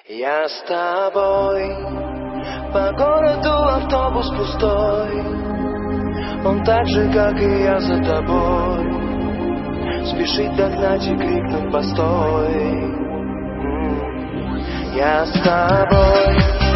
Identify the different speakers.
Speaker 1: Я с тобой, по городу автобус пустой, он так же, как и я, за тобой, спешит догнать и крикнуть постой. Я с тобой.